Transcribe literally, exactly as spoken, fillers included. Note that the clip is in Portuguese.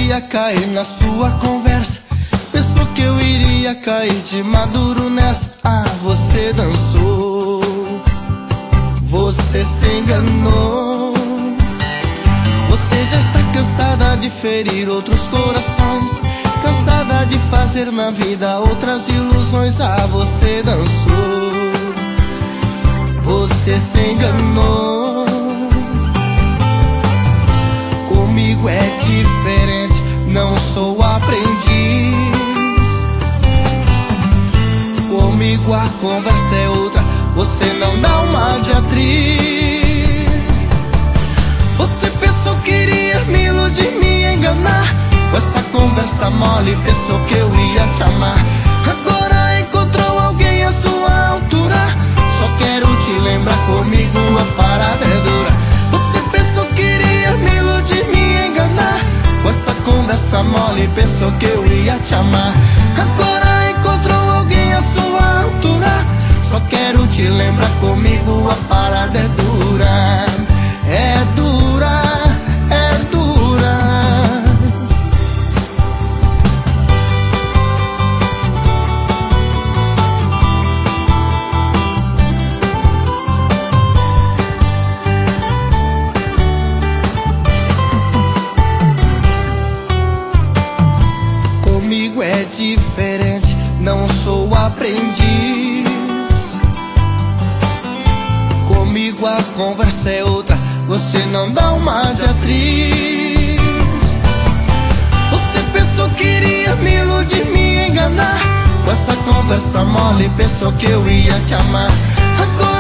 iria cair na sua conversa, pensou que eu iria cair de maduro nessa. Ah, você dançou, você se enganou. Você já está cansada de ferir outros corações, cansada de fazer na vida outras ilusões. Ah, você dançou, você se enganou. Comigo é diferente, não sou aprendiz. Comigo a conversa é outra, você não dá uma de atriz. Você pensou que iria me iludir, me enganar, com essa conversa mole pensou que eu ia te amar. Agora encontrou alguém à sua altura, só quero te lembrar, comigo a parada é dura. Você pensou que iria me iludir, me enganar, com essa conversa mole pensou que eu ia te amar. Agora encontrou alguém à sua altura, só quero te lembrar, comigo a parada é dura. É dura, é dura. Comigo é diferente, não sou aprendiz. Comigo a conversa é outra, você não dá uma de atriz. Você pensou que iria me iludir, me enganar, com essa conversa mole pensou que eu ia te amar. Agora